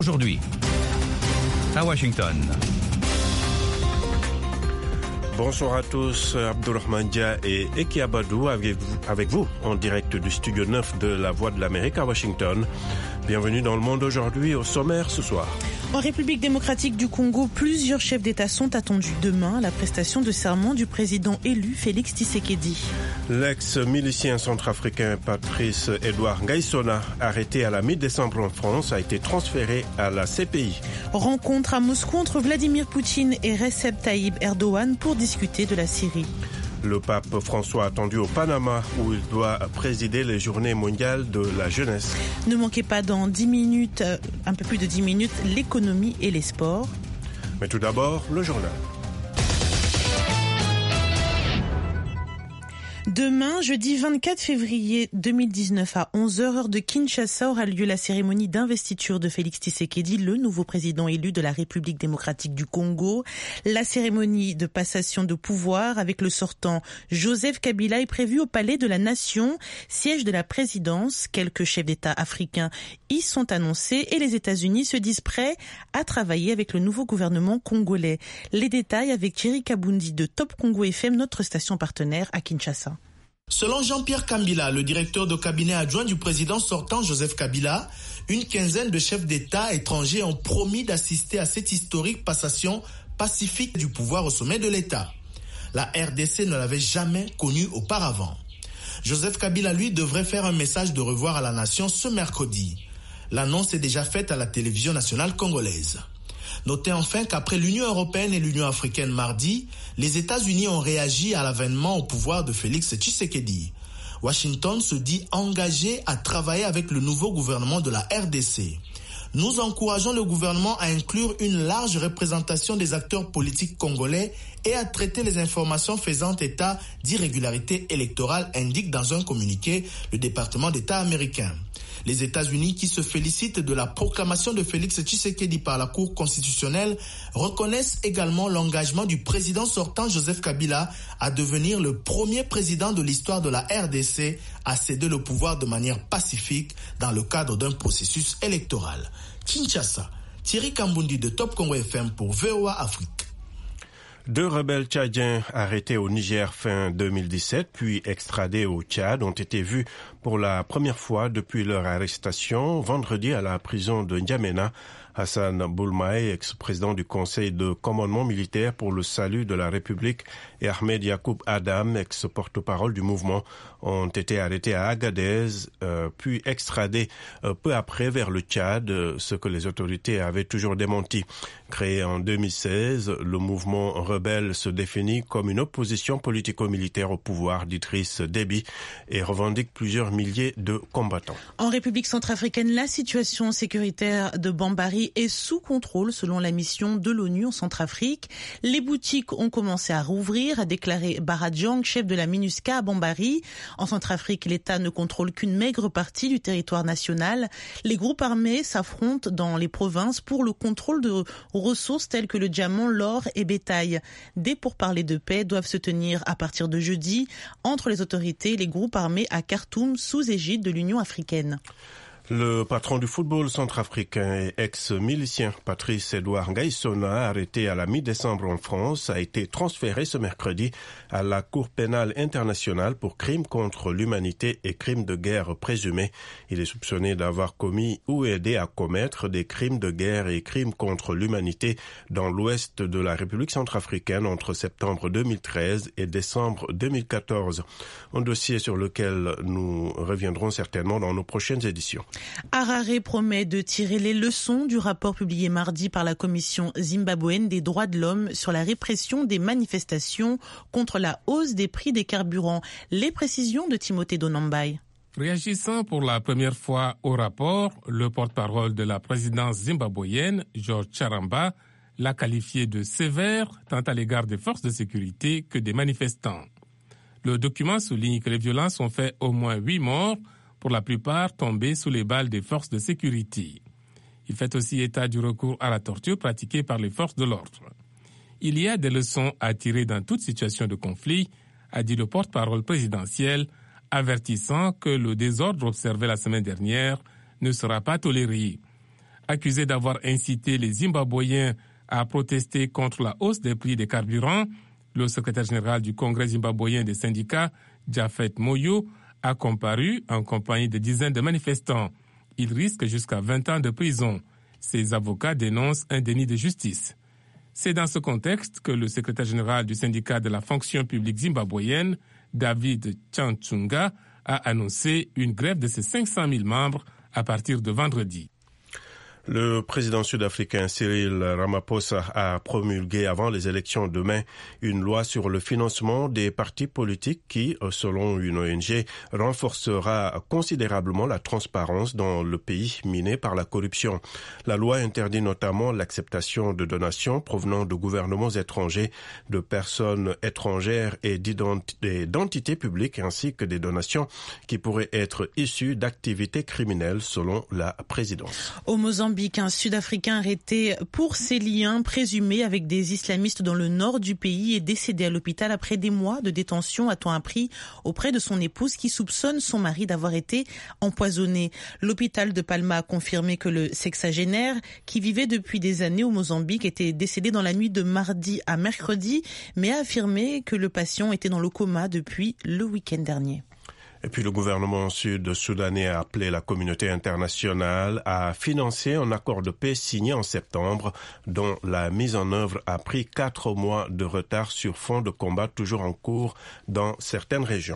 Aujourd'hui, à Washington. Bonsoir à tous, Abdourahmane Dia et Eki Abadou avec vous en direct du studio 9 de La Voix de l'Amérique à Washington. Bienvenue dans le monde aujourd'hui, au sommaire ce soir. En République démocratique du Congo, plusieurs chefs d'État sont attendus demain à la prestation de serment du président élu Félix Tshisekedi. L'ex-milicien centrafricain Patrice Edouard Ngaïssona, arrêté à la mi-décembre en France, a été transféré à la CPI. Rencontre à Moscou entre Vladimir Poutine et Recep Tayyip Erdogan pour discuter de la Syrie. Le pape François attendu au Panama où il doit présider les journées mondiales de la jeunesse. Ne manquez pas dans 10 minutes, un peu plus de 10 minutes, l'économie et les sports. Mais tout d'abord, le journal. Demain, jeudi 24 février 2019 à 11h, heure de Kinshasa, aura lieu la cérémonie d'investiture de Félix Tshisekedi, le nouveau président élu de la République démocratique du Congo. La cérémonie de passation de pouvoir avec le sortant Joseph Kabila est prévue au Palais de la Nation, siège de la présidence. Quelques chefs d'État africains y sont annoncés et les États-Unis se disent prêts à travailler avec le nouveau gouvernement congolais. Les détails avec Thierry Kabundi de Top Congo FM, notre station partenaire à Kinshasa. Selon Jean-Pierre Kambila, le directeur de cabinet adjoint du président sortant Joseph Kabila, une quinzaine de chefs d'État étrangers ont promis d'assister à cette historique passation pacifique du pouvoir au sommet de l'État. La RDC ne l'avait jamais connu auparavant. Joseph Kabila, lui, devrait faire un message de revoir à la nation ce mercredi. L'annonce est déjà faite à la télévision nationale congolaise. Notez enfin qu'après l'Union européenne et l'Union africaine mardi, les États-Unis ont réagi à l'avènement au pouvoir de Félix Tshisekedi. Washington se dit engagé à travailler avec le nouveau gouvernement de la RDC. Nous encourageons le gouvernement à inclure une large représentation des acteurs politiques congolais et à traiter les informations faisant état d'irrégularités électorales, indique dans un communiqué le département d'État américain. Les États-Unis, qui se félicitent de la proclamation de Félix Tshisekedi par la Cour constitutionnelle, reconnaissent également l'engagement du président sortant Joseph Kabila à devenir le premier président de l'histoire de la RDC à céder le pouvoir de manière pacifique dans le cadre d'un processus électoral. Kinshasa, Thierry Kambundi de Top Congo FM pour VOA Afrique. 2 rebelles tchadiens arrêtés au Niger fin 2017 puis extradés au Tchad ont été vus pour la première fois depuis leur arrestation vendredi à la prison de N'Djamena. Hassan Boulmaï, ex-président du Conseil de commandement militaire pour le salut de la République, et Ahmed Yacoub Adam, ex-porte-parole du mouvement, ont été arrêtés à Agadez, puis extradés peu après vers le Tchad, ce que les autorités avaient toujours démenti. Créé en 2016, le mouvement rebelle se définit comme une opposition politico-militaire au pouvoir d'Idriss Déby et revendique plusieurs milliers de combattants. En République centrafricaine, la situation sécuritaire de Bambari est sous contrôle selon la mission de l'ONU en Centrafrique. Les boutiques ont commencé à rouvrir, a déclaré Baradjang, chef de la MINUSCA à Bambari. En Centrafrique, l'État ne contrôle qu'une maigre partie du territoire national. Les groupes armés s'affrontent dans les provinces pour le contrôle de ressources telles que le diamant, l'or et bétail. Des pourparlers de paix doivent se tenir à partir de jeudi entre les autorités et les groupes armés à Khartoum sous égide de l'Union africaine. Le patron du football centrafricain et ex-milicien Patrice Edouard Ngaïssona, arrêté à la mi-décembre en France, a été transféré ce mercredi à la Cour pénale internationale pour crimes contre l'humanité et crimes de guerre présumés. Il est soupçonné d'avoir commis ou aidé à commettre des crimes de guerre et crimes contre l'humanité dans l'ouest de la République centrafricaine entre septembre 2013 et décembre 2014. Un dossier sur lequel nous reviendrons certainement dans nos prochaines éditions. Harare promet de tirer les leçons du rapport publié mardi par la Commission zimbabwéenne des droits de l'homme sur la répression des manifestations contre la hausse des prix des carburants. Les précisions de Timothée Donambai. Réagissant pour la première fois au rapport, le porte-parole de la présidence zimbabwéenne, George Charamba, l'a qualifié de sévère tant à l'égard des forces de sécurité que des manifestants. Le document souligne que les violences ont fait au moins 8 morts, pour la plupart tombés sous les balles des forces de sécurité. Il fait aussi état du recours à la torture pratiquée par les forces de l'ordre. Il y a des leçons à tirer dans toute situation de conflit, a dit le porte-parole présidentiel, avertissant que le désordre observé la semaine dernière ne sera pas toléré. Accusé d'avoir incité les Zimbabwéens à protester contre la hausse des prix des carburants, le secrétaire général du Congrès zimbabwéen des syndicats, Japhet Moyo, a comparu en compagnie de dizaines de manifestants. Il risque jusqu'à 20 ans de prison. Ses avocats dénoncent un déni de justice. C'est dans ce contexte que le secrétaire général du syndicat de la fonction publique zimbabwéenne, David Chanchunga, a annoncé une grève de ses 500 000 membres à partir de vendredi. Le président sud-africain Cyril Ramaphosa a promulgué avant les élections demain une loi sur le financement des partis politiques qui, selon une ONG, renforcera considérablement la transparence dans le pays miné par la corruption. La loi interdit notamment l'acceptation de donations provenant de gouvernements étrangers, de personnes étrangères et d'entités publiques ainsi que des donations qui pourraient être issues d'activités criminelles selon la présidence. Au Mozambique, un Sud-Africain arrêté pour ses liens présumés avec des islamistes dans le nord du pays est décédé à l'hôpital après des mois de détention, a-t-on appris, auprès de son épouse qui soupçonne son mari d'avoir été empoisonné. L'hôpital de Palma a confirmé que le sexagénaire, qui vivait depuis des années au Mozambique, était décédé dans la nuit de mardi à mercredi, mais a affirmé que le patient était dans le coma depuis le week-end dernier. Et puis le gouvernement sud-soudanais a appelé la communauté internationale à financer un accord de paix signé en septembre, dont la mise en œuvre a pris 4 mois de retard sur fond de combat toujours en cours dans certaines régions.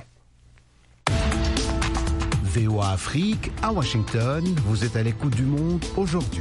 VOA Afrique, à Washington, vous êtes à l'écoute du monde aujourd'hui.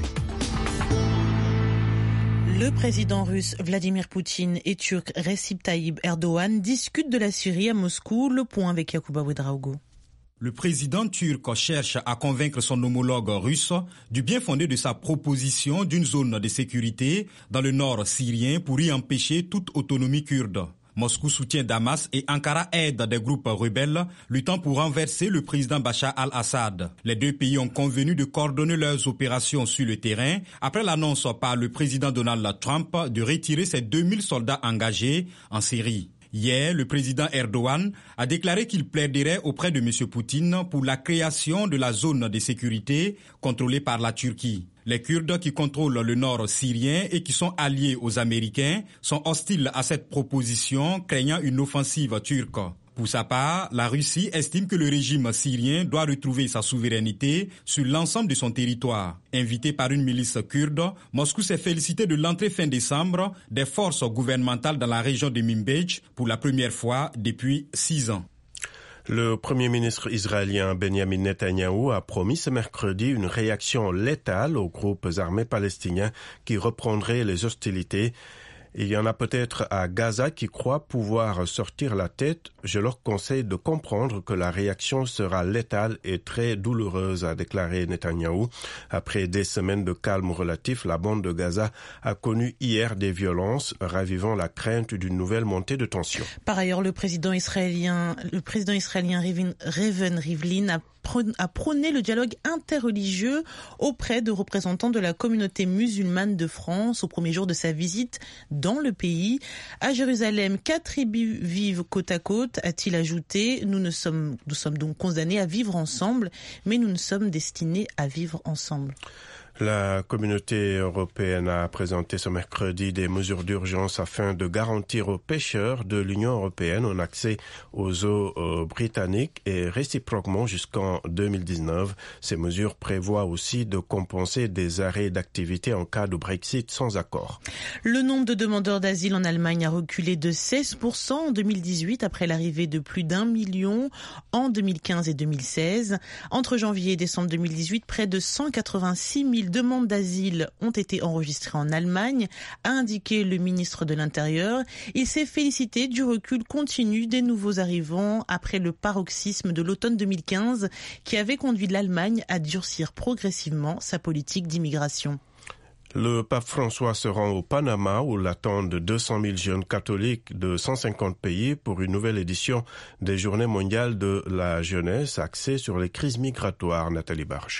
Le président russe Vladimir Poutine et turc Recep Tayyip Erdogan discutent de la Syrie à Moscou. Le point avec Yacouba Ouedraogo. Le président turc cherche à convaincre son homologue russe du bien fondé de sa proposition d'une zone de sécurité dans le nord syrien pour y empêcher toute autonomie kurde. Moscou soutient Damas et Ankara aide des groupes rebelles luttant pour renverser le président Bachar al-Assad. Les deux pays ont convenu de coordonner leurs opérations sur le terrain après l'annonce par le président Donald Trump de retirer ses 2000 soldats engagés en Syrie. Hier, le président Erdogan a déclaré qu'il plaiderait auprès de M. Poutine pour la création de la zone de sécurité contrôlée par la Turquie. Les Kurdes qui contrôlent le nord syrien et qui sont alliés aux Américains sont hostiles à cette proposition, craignant une offensive turque. Pour sa part, la Russie estime que le régime syrien doit retrouver sa souveraineté sur l'ensemble de son territoire. Invité par une milice kurde, Moscou s'est félicité de l'entrée fin décembre des forces gouvernementales dans la région de Manbij pour la première fois depuis 6 ans. Le premier ministre israélien Benjamin Netanyahou a promis ce mercredi une réaction létale aux groupes armés palestiniens qui reprendraient les hostilités. Il y en a peut-être à Gaza qui croient pouvoir sortir la tête. Je leur conseille de comprendre que la réaction sera létale et très douloureuse, a déclaré Netanyahou. Après des semaines de calme relatif, la bande de Gaza a connu hier des violences, ravivant la crainte d'une nouvelle montée de tension. Par ailleurs, le président israélien Reuven Rivlin a prôné le dialogue interreligieux auprès de représentants de la communauté musulmane de France au premier jour de sa visite dans le pays. À Jérusalem, 4 tribus vivent côte à côte, a-t-il ajouté. Nous sommes donc condamnés à vivre ensemble, mais nous ne sommes destinés à vivre ensemble. La communauté européenne a présenté ce mercredi des mesures d'urgence afin de garantir aux pêcheurs de l'Union européenne un accès aux eaux britanniques et réciproquement jusqu'en 2019. Ces mesures prévoient aussi de compenser des arrêts d'activité en cas de Brexit sans accord. Le nombre de demandeurs d'asile en Allemagne a reculé de 16% en 2018 après l'arrivée de plus d'1 million en 2015 et 2016. Entre janvier et décembre 2018, près de 186 000 demandes d'asile ont été enregistrées en Allemagne, a indiqué le ministre de l'Intérieur. Il s'est félicité du recul continu des nouveaux arrivants après le paroxysme de l'automne 2015 qui avait conduit l'Allemagne à durcir progressivement sa politique d'immigration. Le pape François se rend au Panama où l'attendent 200 000 jeunes catholiques de 150 pays pour une nouvelle édition des Journées mondiales de la jeunesse axée sur les crises migratoires. Nathalie Barche.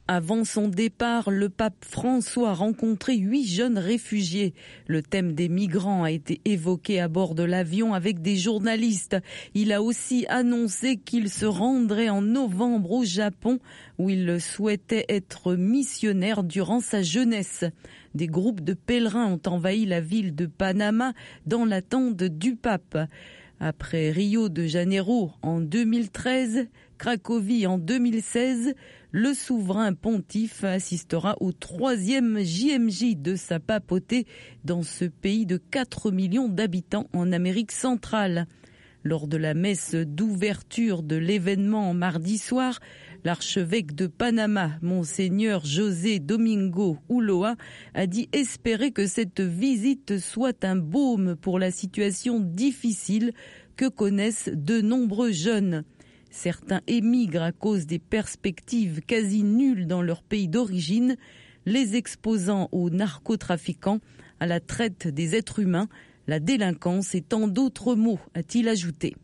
Avant son départ, le pape François a rencontré 8 jeunes réfugiés. Le thème des migrants a été évoqué à bord de l'avion avec des journalistes. Il a aussi annoncé qu'il se rendrait en novembre au Japon, où il souhaitait être missionnaire durant sa jeunesse. Des groupes de pèlerins ont envahi la ville de Panama dans l'attente du pape. Après Rio de Janeiro en 2013, Cracovie en 2016, le souverain pontife assistera au 3e JMJ de sa papauté dans ce pays de 4 millions d'habitants en Amérique centrale. Lors de la messe d'ouverture de l'événement mardi soir, l'archevêque de Panama, Monseigneur José Domingo Ulloa, a dit espérer que cette visite soit un baume pour la situation difficile que connaissent de nombreux jeunes. Certains émigrent à cause des perspectives quasi nulles dans leur pays d'origine, les exposant aux narcotrafiquants, à la traite des êtres humains, la délinquance et tant d'autres mots, a-t-il ajouté.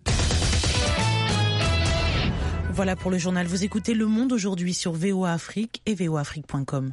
Voilà pour le journal. Vous écoutez Le Monde aujourd'hui sur VOA Afrique et voaafrique.com.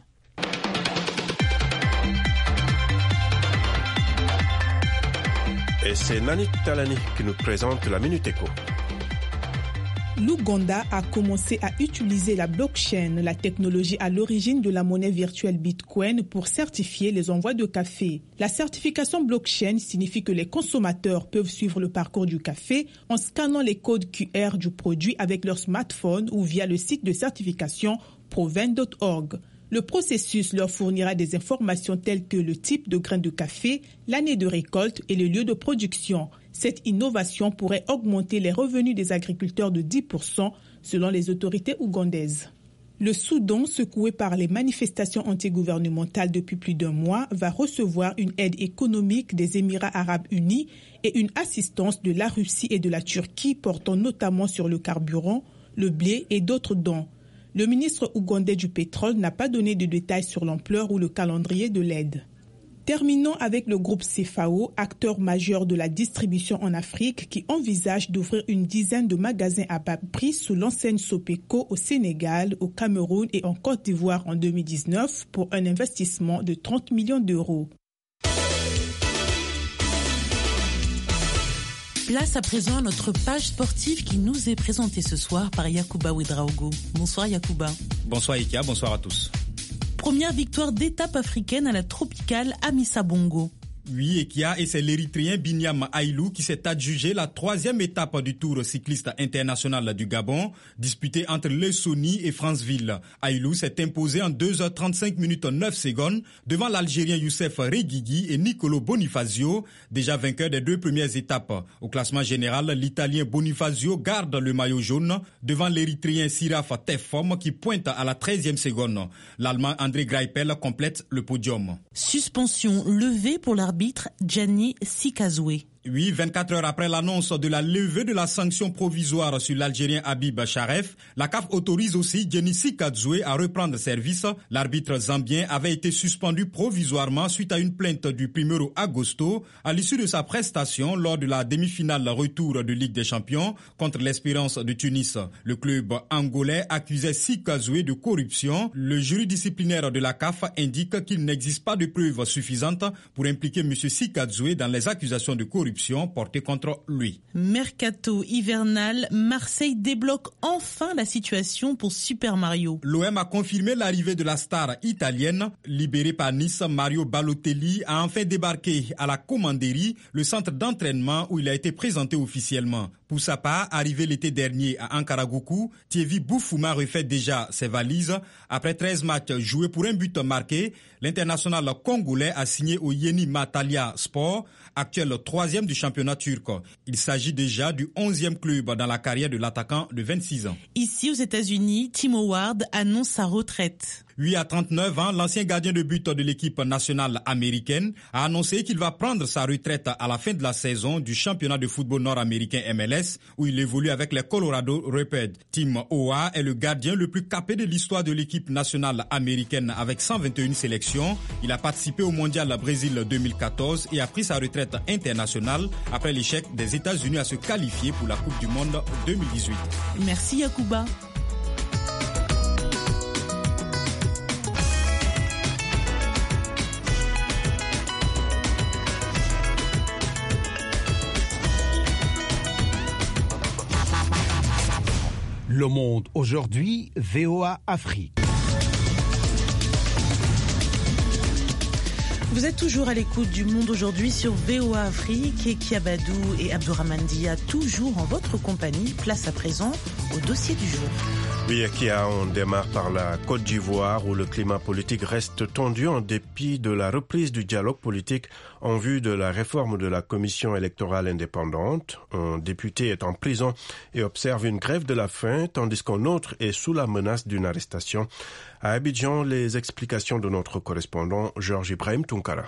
Et c'est Nanik Talani qui nous présente la Minute Éco. L'Ouganda a commencé à utiliser la blockchain, la technologie à l'origine de la monnaie virtuelle Bitcoin, pour certifier les envois de café. La certification blockchain signifie que les consommateurs peuvent suivre le parcours du café en scannant les codes QR du produit avec leur smartphone ou via le site de certification proven.org. Le processus leur fournira des informations telles que le type de grain de café, l'année de récolte et le lieu de production. Cette innovation pourrait augmenter les revenus des agriculteurs de 10% selon les autorités ougandaises. Le Soudan, secoué par les manifestations antigouvernementales depuis plus d'1 mois, va recevoir une aide économique des Émirats arabes unis et une assistance de la Russie et de la Turquie portant notamment sur le carburant, le blé et d'autres dons. Le ministre ougandais du pétrole n'a pas donné de détails sur l'ampleur ou le calendrier de l'aide. Terminons avec le groupe CFAO, acteur majeur de la distribution en Afrique, qui envisage d'ouvrir une dizaine de magasins à bas prix sous l'enseigne Sopeco au Sénégal, au Cameroun et en Côte d'Ivoire en 2019 pour un investissement de 30 millions d'euros. Place à présent à notre page sportive qui nous est présentée ce soir par Yacouba Ouedraogo. Bonsoir Yacouba. Bonsoir Ikia, bonsoir à tous. Première victoire d'étape africaine à la tropicale Amissa Bongo. Oui, Ekia, et c'est l'Érythréen Binyam Aïlou qui s'est adjugé la 3e étape du Tour cycliste international du Gabon, disputé entre Lessoni et Franceville. Aïlou s'est imposé en 2h35 minutes 9 secondes devant l'Algérien Youssef Reguigui et Nicolo Bonifazio, déjà vainqueurs des 2 premières étapes. Au classement général, l'Italien Bonifazio garde le maillot jaune devant l'Érythréen Siraf Tefom qui pointe à la 13e seconde. L'Allemand André Greipel complète le podium. Suspension levée pour l'arbitre Gianni Sikazoué. Oui, 24 heures après l'annonce de la levée de la sanction provisoire sur l'Algérien Habib Charef, la CAF autorise aussi Gianni Sikazoué à reprendre service. L'arbitre zambien avait été suspendu provisoirement suite à une plainte du 1er agosto à l'issue de sa prestation lors de la demi-finale retour de Ligue des Champions contre l'Espérance de Tunis. Le club angolais accusait Sikazoué de corruption. Le jury disciplinaire de la CAF indique qu'il n'existe pas de preuves suffisantes pour impliquer M. Sikazoué dans les accusations de corruption portée contre lui. Mercato hivernal, Marseille débloque enfin la situation pour Super Mario. L'OM a confirmé l'arrivée de la star italienne. Libéré par Nice, Mario Balotelli a enfin débarqué à la Commanderie, le centre d'entraînement où il a été présenté officiellement. Pour sa part, arrivé l'été dernier à Ankaraguku, Thierry Boufouma refait déjà ses valises. Après 13 matchs joués pour un but marqué, l'international congolais a signé au Yeni Matalia Sport, actuel 3e du championnat turc. Il s'agit déjà du 11e club dans la carrière de l'attaquant de 26 ans. Ici aux États-Unis, Tim Howard annonce sa retraite. Oui, à 39 ans, l'ancien gardien de but de l'équipe nationale américaine a annoncé qu'il va prendre sa retraite à la fin de la saison du championnat de football nord-américain MLS, où il évolue avec les Colorado Rapids. Tim Howard est le gardien le plus capé de l'histoire de l'équipe nationale américaine avec 121 sélections. Il a participé au Mondial Brésil 2014 et a pris sa retraite internationale après l'échec des États-Unis à se qualifier pour la Coupe du Monde 2018. Merci Yacouba. Le Monde aujourd'hui, VOA Afrique. Vous êtes toujours à l'écoute du Monde aujourd'hui sur VOA Afrique et Kiabadou et Abdourahmane Dia, toujours en votre compagnie. Place à présent au dossier du jour. Oui, Akia, on démarre par la Côte d'Ivoire où le climat politique reste tendu en dépit de la reprise du dialogue politique en vue de la réforme de la commission électorale indépendante. Un député est en prison et observe une grève de la faim tandis qu'un autre est sous la menace d'une arrestation. À Abidjan, les explications de notre correspondant Georges Ibrahim Tunkara.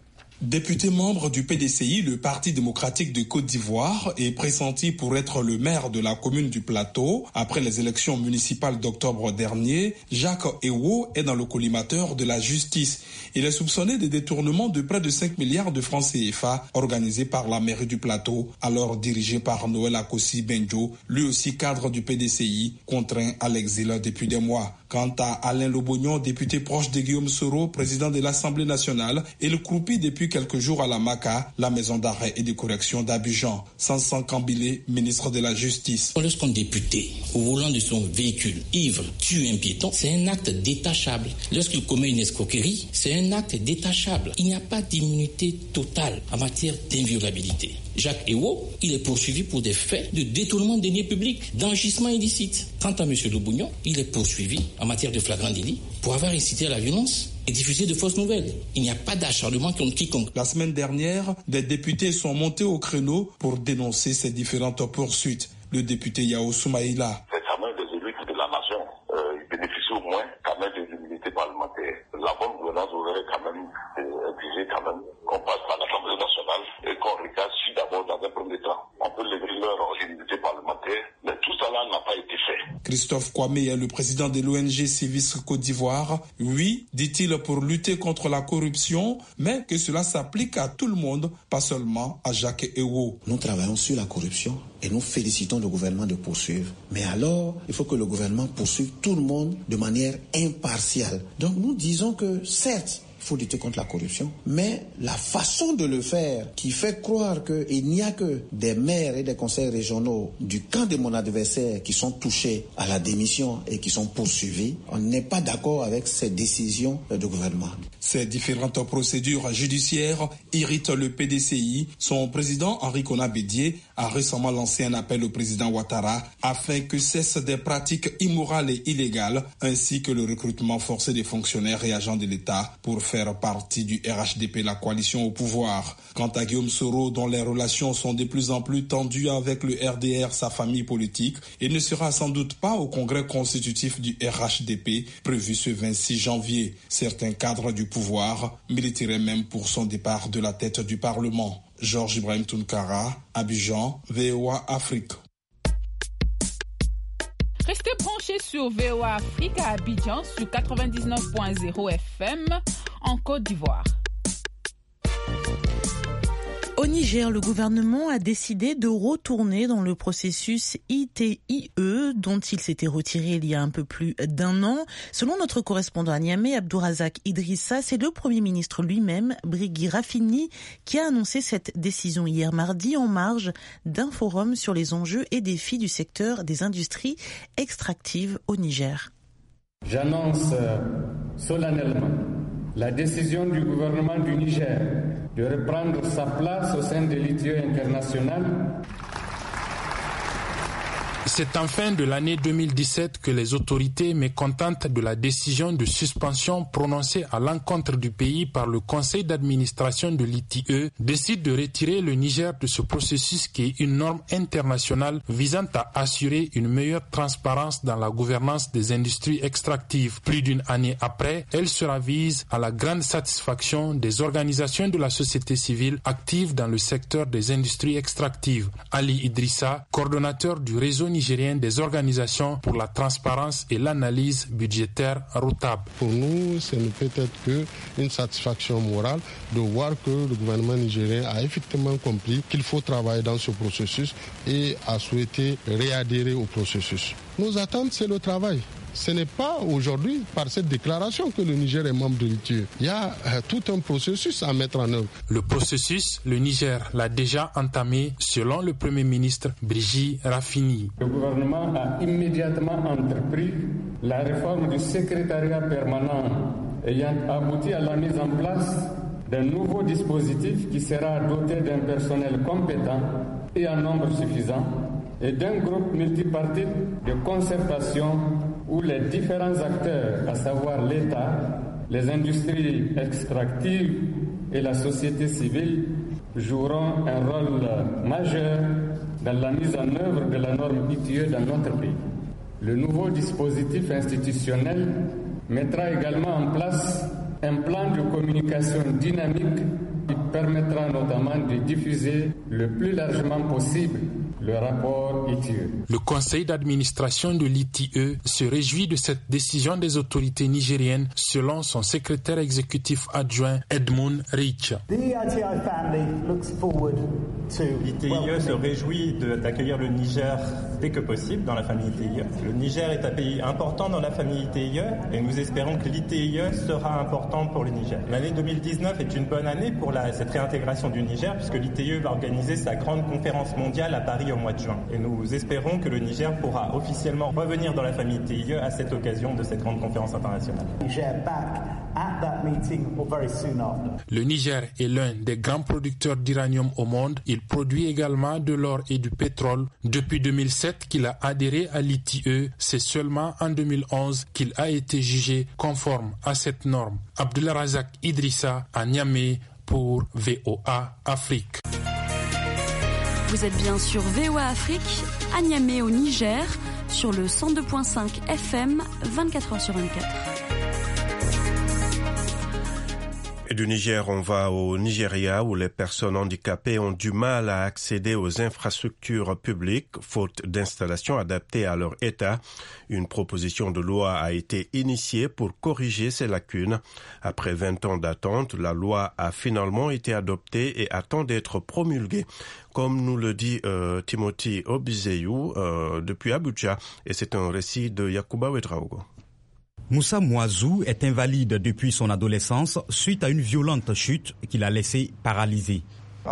Député membre du PDCI, le Parti démocratique de Côte d'Ivoire, est pressenti pour être le maire de la commune du Plateau. Après les élections municipales d'octobre dernier, Jacques Ewo est dans le collimateur de la justice. Il est soupçonné de détournement de près de 5 milliards de francs CFA organisés par la mairie du Plateau, alors dirigée par Noël Akossi Benjo, lui aussi cadre du PDCI, contraint à l'exil depuis des mois. Quant à Alain Lobognon, député proche de Guillaume Soro, président de l'Assemblée nationale, il croupit depuis quelques jours à la MACA, la maison d'arrêt et de correction d'Abidjan. Sansan Kambilé, ministre de la Justice. Lorsqu'un député, au volant de son véhicule, ivre, tue un piéton, c'est un acte détachable. Lorsqu'il commet une escroquerie, c'est un acte détachable. Il n'y a pas d'immunité totale en matière d'inviolabilité. Jacques Ewo, il est poursuivi pour des faits de détournement de deniers publics, d'enrichissement illicite. Quant à M. Lobognon, il est poursuivi en matière de flagrant délit pour avoir incité à la violence et diffuser de fausses nouvelles. Il n'y a pas d'acharnement contre quiconque. La semaine dernière, des députés sont montés au créneau pour dénoncer ces différentes poursuites. Le député Yao Soumaïla. C'est quand même des élus de la nation. Ils bénéficient au moins quand même de l'immunité parlementaire. La bonne gouvernance aurait quand même exigé quand même qu'on passe par l'Assemblée nationale et qu'on regarde si d'abord dans un premier temps on peut lever leur immunité parlementaire, mais tout cela n'a pas été fait. Christophe Kwame est le président de l'ONG Civis Côte d'Ivoire. Oui, dit-il, pour lutter contre la corruption, mais que cela s'applique à tout le monde, pas seulement à Jacques Ewo. Nous travaillons sur la corruption et nous félicitons le gouvernement de poursuivre. Mais alors, il faut que le gouvernement poursuive tout le monde de manière impartiale. Donc nous disons que certes, il faut lutter contre la corruption, mais la façon de le faire qui fait croire qu'il n'y a que des maires et des conseils régionaux du camp de mon adversaire qui sont touchés à la démission et qui sont poursuivis, on n'est pas d'accord avec ces décisions du gouvernement. Ces différentes procédures judiciaires irritent le PDCI. Son président Henri Konan Bédié a récemment lancé un appel au président Ouattara afin que cessent des pratiques immorales et illégales ainsi que le recrutement forcé des fonctionnaires et agents de l'État pour faire partie du RHDP, la coalition au pouvoir. Quant à Guillaume Soro, dont les relations sont de plus en plus tendues avec le RDR, sa famille politique, il ne sera sans doute pas au congrès constitutif du RHDP prévu ce 26 janvier. Certains cadres du pouvoir militeraient même pour son départ de la tête du Parlement. Georges Ibrahim Tunkara, Abidjan, VOA Afrique. Restez branchés sur VOA Afrique à Abidjan sur 99.0 FM en Côte d'Ivoire. Au Niger, le gouvernement a décidé de retourner dans le processus ITIE dont il s'était retiré il y a un peu plus d'un an. Selon notre correspondant à Niamey, Abdourazak Idrissa, c'est le Premier ministre lui-même, Brigui Rafini, qui a annoncé cette décision hier mardi en marge d'un forum sur les enjeux et défis du secteur des industries extractives au Niger. J'annonce solennellement la décision du gouvernement du Niger de reprendre sa place au sein de l'ITIE international. C'est en fin de l'année 2017 que les autorités, mécontentes de la décision de suspension prononcée à l'encontre du pays par le conseil d'administration de l'ITIE, décident de retirer le Niger de ce processus qui est une norme internationale visant à assurer une meilleure transparence dans la gouvernance des industries extractives. Plus d'une année après, elle se ravise à la grande satisfaction des organisations de la société civile actives dans le secteur des industries extractives. Ali Idrissa, coordonnateur du réseau nigérien des organisations pour la transparence et l'analyse budgétaire ROTAB. Pour nous, ce ne peut être qu'une satisfaction morale de voir que le gouvernement nigérien a effectivement compris qu'il faut travailler dans ce processus et a souhaité réadhérer au processus. Nos attentes, c'est le travail. Ce n'est pas aujourd'hui par cette déclaration que le Niger est membre de l'ITIE. Il y a tout un processus à mettre en œuvre. Le processus, le Niger l'a déjà entamé selon le Premier ministre Brigitte Raffini. Le gouvernement a immédiatement entrepris la réforme du secrétariat permanent ayant abouti à la mise en place d'un nouveau dispositif qui sera doté d'un personnel compétent et en nombre suffisant et d'un groupe multipartite de concertation où les différents acteurs, à savoir l'État, les industries extractives et la société civile, joueront un rôle majeur dans la mise en œuvre de la norme ITIE dans notre pays. Le nouveau dispositif institutionnel mettra également en place un plan de communication dynamique qui permettra notamment de diffuser le plus largement possible le rapport ITIE. Le conseil d'administration de l'ITIE se réjouit de cette décision des autorités nigériennes, selon son secrétaire exécutif adjoint Edmund Rich. L'ITIE se réjouit d'accueillir le Niger dès que possible dans la famille ITIE. Le Niger est un pays important dans la famille ITIE et nous espérons que l'ITIE sera important pour le Niger. L'année 2019 est une bonne année pour cette réintégration du Niger puisque l'ITIE va organiser sa grande conférence mondiale à Paris au mois de juin. Et nous espérons que le Niger pourra officiellement revenir dans la famille ITIE à cette occasion de cette grande conférence internationale. Le Niger est l'un des grands producteurs d'uranium au monde. Il produit également de l'or et du pétrole. Depuis 2007 qu'il a adhéré à l'ITIE, c'est seulement en 2011 qu'il a été jugé conforme à cette norme. Abdelrazak Idrissa à Niamey pour VOA Afrique. Vous êtes bien sur VOA Afrique, à Niamey au Niger, sur le 102.5 FM, 24h sur 24. Et du Niger, on va au Nigeria où les personnes handicapées ont du mal à accéder aux infrastructures publiques, faute d'installations adaptées à leur état. Une proposition de loi a été initiée pour corriger ces lacunes. Après 20 ans d'attente, la loi a finalement été adoptée et attend d'être promulguée. Comme nous le dit Timothy Obizeyou depuis Abuja, et c'est un récit de Yakuba Ouedraogo. Moussa Mouazou est invalide depuis son adolescence suite à une violente chute qui l'a laissé paralysé.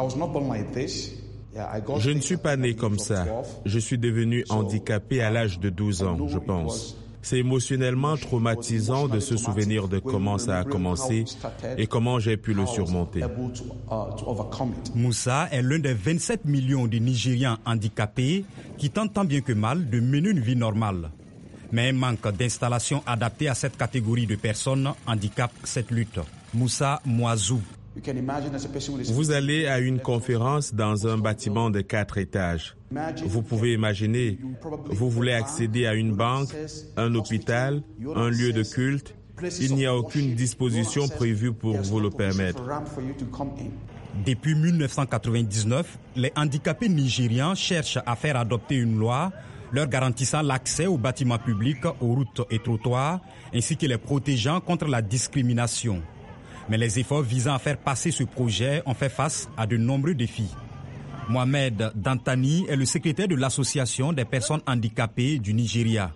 Je ne suis pas né comme ça. Je suis devenu handicapé à l'âge de 12 ans, je pense. C'est émotionnellement traumatisant de se souvenir de comment ça a commencé et comment j'ai pu le surmonter. Moussa est l'un des 27 millions de Nigérians handicapés qui tentent tant bien que mal de mener une vie normale. Mais un manque d'installation adaptée à cette catégorie de personnes handicape cette lutte. Moussa Mouazou. Vous allez à une conférence dans un bâtiment de 4 étages. Vous pouvez imaginer, vous voulez accéder à une banque, un hôpital, un lieu de culte. Il n'y a aucune disposition prévue pour vous le permettre. Depuis 1999, les handicapés nigérians cherchent à faire adopter une loi leur garantissant l'accès aux bâtiments publics, aux routes et trottoirs, ainsi que les protégeant contre la discrimination. Mais les efforts visant à faire passer ce projet ont fait face à de nombreux défis. Mohamed Dantani est le secrétaire de l'Association des personnes handicapées du Nigeria.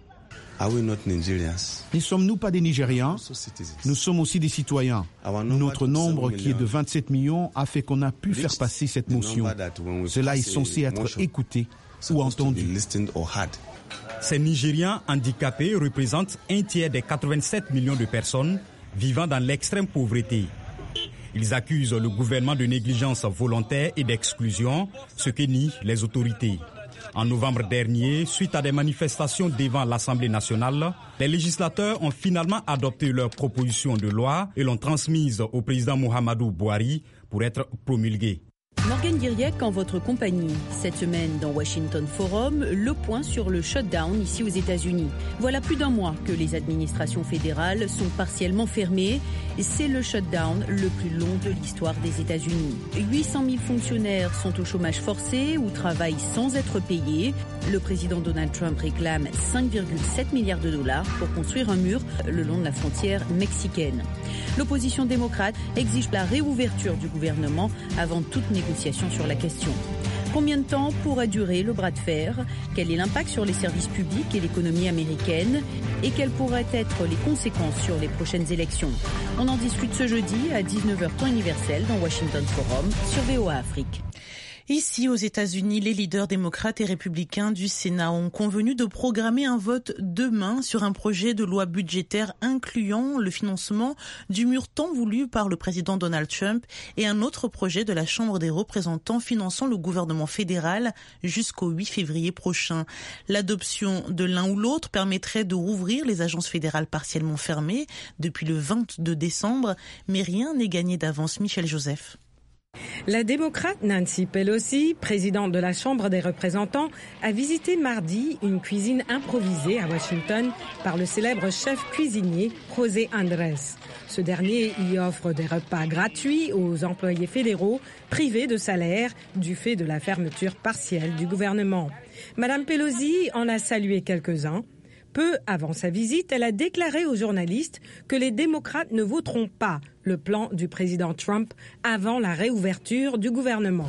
Ne sommes-nous pas des Nigérians? Nous sommes aussi des citoyens. Notre nombre, qui est de 27 millions, a fait qu'on a pu faire passer cette motion. Cela est censé être écouté ou entendu. Ces Nigérians handicapés représentent un tiers des 87 millions de personnes vivant dans l'extrême pauvreté. Ils accusent le gouvernement de négligence volontaire et d'exclusion, ce que nient les autorités. En novembre dernier, suite à des manifestations devant l'Assemblée nationale, les législateurs ont finalement adopté leur proposition de loi et l'ont transmise au président Muhammadu Buhari pour être promulguée. Morgane Guiriec en votre compagnie. Cette semaine dans Washington Forum, le point sur le shutdown ici aux États-Unis. Voilà plus d'un mois que les administrations fédérales sont partiellement fermées. C'est le shutdown le plus long de l'histoire des États-Unis. 800 000 fonctionnaires sont au chômage forcé ou travaillent sans être payés. Le président Donald Trump réclame 5,7 milliards de dollars pour construire un mur le long de la frontière mexicaine. L'opposition démocrate exige la réouverture du gouvernement avant toute négociation sur la question. Combien de temps pourrait durer le bras de fer? Quel est l'impact sur les services publics et l'économie américaine? Et quelles pourraient être les conséquences sur les prochaines élections? On en discute ce jeudi à 19h temps universel dans Washington Forum sur VOA Afrique. Ici, aux États-Unis, les leaders démocrates et républicains du Sénat ont convenu de programmer un vote demain sur un projet de loi budgétaire incluant le financement du mur tant voulu par le président Donald Trump et un autre projet de la Chambre des représentants finançant le gouvernement fédéral jusqu'au 8 février prochain. L'adoption de l'un ou l'autre permettrait de rouvrir les agences fédérales partiellement fermées depuis le 22 décembre, mais rien n'est gagné d'avance. Michel Joseph. La démocrate Nancy Pelosi, présidente de la Chambre des représentants, a visité mardi une cuisine improvisée à Washington par le célèbre chef cuisinier José Andrés. Ce dernier y offre des repas gratuits aux employés fédéraux privés de salaire du fait de la fermeture partielle du gouvernement. Madame Pelosi en a salué quelques-uns. Peu avant sa visite, elle a déclaré aux journalistes que les démocrates ne voteront pas le plan du président Trump avant la réouverture du gouvernement.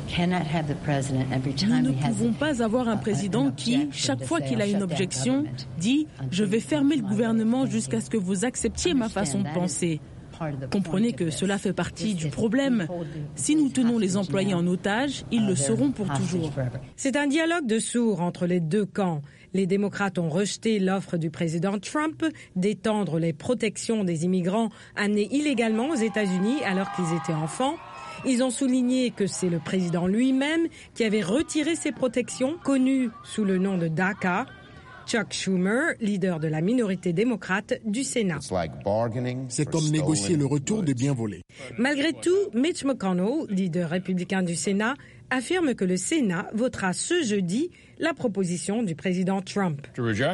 Nous ne pouvons pas avoir un président qui, chaque fois qu'il a une objection, dit « Je vais fermer le gouvernement jusqu'à ce que vous acceptiez ma façon de penser ». Comprenez que cela fait partie du problème. Si nous tenons les employés en otage, ils le seront pour toujours. C'est un dialogue de sourds entre les deux camps. Les démocrates ont rejeté l'offre du président Trump d'étendre les protections des immigrants amenés illégalement aux États-Unis alors qu'ils étaient enfants. Ils ont souligné que c'est le président lui-même qui avait retiré ces protections, connues sous le nom de DACA. Chuck Schumer, leader de la minorité démocrate du Sénat. C'est comme négocier le retour des biens volés. Malgré tout, Mitch McConnell, leader républicain du Sénat, affirme que le Sénat votera ce jeudi la proposition du président Trump.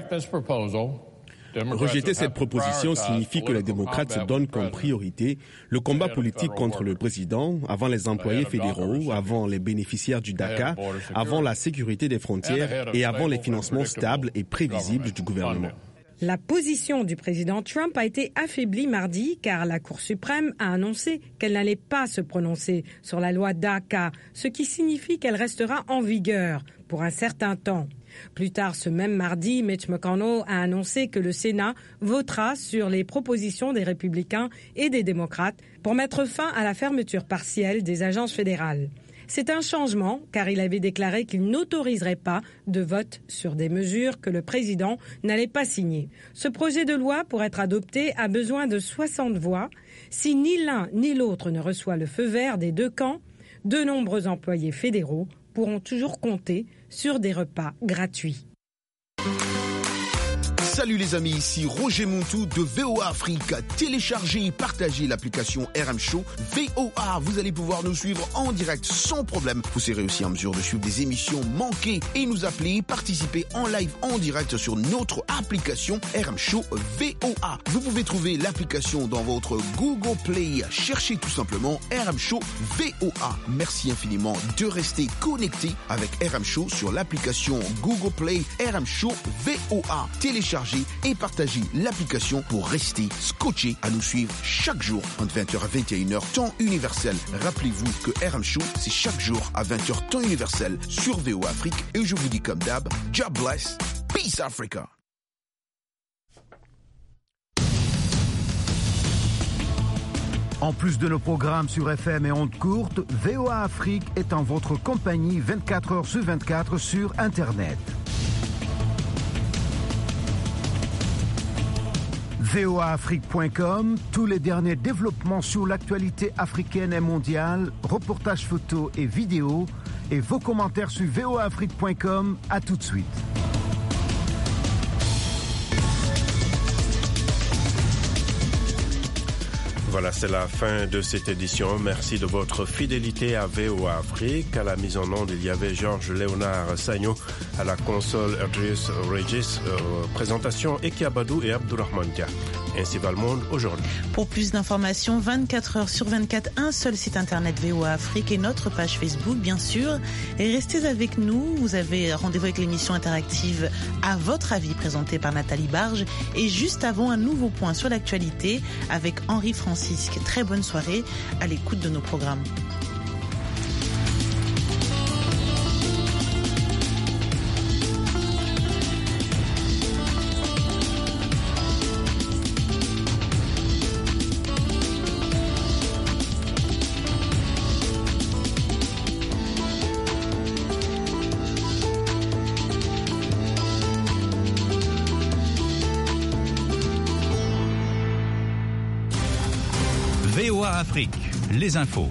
Rejeter cette proposition signifie que les démocrates se donnent comme priorité le combat politique contre le président, avant les employés fédéraux, avant les bénéficiaires du DACA, avant la sécurité des frontières et avant les financements stables et prévisibles du gouvernement. La position du président Trump a été affaiblie mardi car la Cour suprême a annoncé qu'elle n'allait pas se prononcer sur la loi DACA, ce qui signifie qu'elle restera en vigueur pour un certain temps. Plus tard ce même mardi, Mitch McConnell a annoncé que le Sénat votera sur les propositions des républicains et des démocrates pour mettre fin à la fermeture partielle des agences fédérales. C'est un changement car il avait déclaré qu'il n'autoriserait pas de vote sur des mesures que le président n'allait pas signer. Ce projet de loi, pour être adopté, a besoin de 60 voix. Si ni l'un ni l'autre ne reçoit le feu vert des deux camps, de nombreux employés fédéraux pourront toujours compter sur des repas gratuits. Salut les amis, ici Roger Montou de VOA Afrique. Téléchargez et partagez l'application RM Show VOA. Vous allez pouvoir nous suivre en direct sans problème. Vous serez aussi en mesure de suivre des émissions manquées et nous appeler, participer en live en direct sur notre application RM Show VOA. Vous pouvez trouver l'application dans votre Google Play. Cherchez tout simplement RM Show VOA. Merci infiniment de rester connecté avec RM Show sur l'application Google Play RM Show VOA. Téléchargez et partagez l'application pour rester scotché à nous suivre chaque jour entre 20h à 21h temps universel. Rappelez-vous que RM Show, c'est chaque jour à 20h temps universel sur VOA Afrique. Et je vous dis comme d'hab, God bless, peace Africa. En plus de nos programmes sur FM et ondes courtes, VOA Afrique est en votre compagnie 24 heures sur 24 sur Internet. voaafrique.com, tous les derniers développements sur l'actualité africaine et mondiale, reportages photos et vidéos, et vos commentaires sur voaafrique.com. À tout de suite. Voilà, c'est la fin de cette édition. Merci de votre fidélité à VOA Afrique. À la mise en onde, il y avait Georges-Léonard Sagno, à la console Adrius Regis, présentation Eki Abadou et Abdourahmane Dia. Ainsi va le monde aujourd'hui. Pour plus d'informations, 24 heures sur 24, un seul site internet VOA Afrique et notre page Facebook, bien sûr. Et restez avec nous. Vous avez rendez-vous avec l'émission interactive À votre avis, présentée par Nathalie Barge. Et juste avant, un nouveau point sur l'actualité avec Henri Francisque. Très bonne soirée à l'écoute de nos programmes. VOA Afrique, les infos.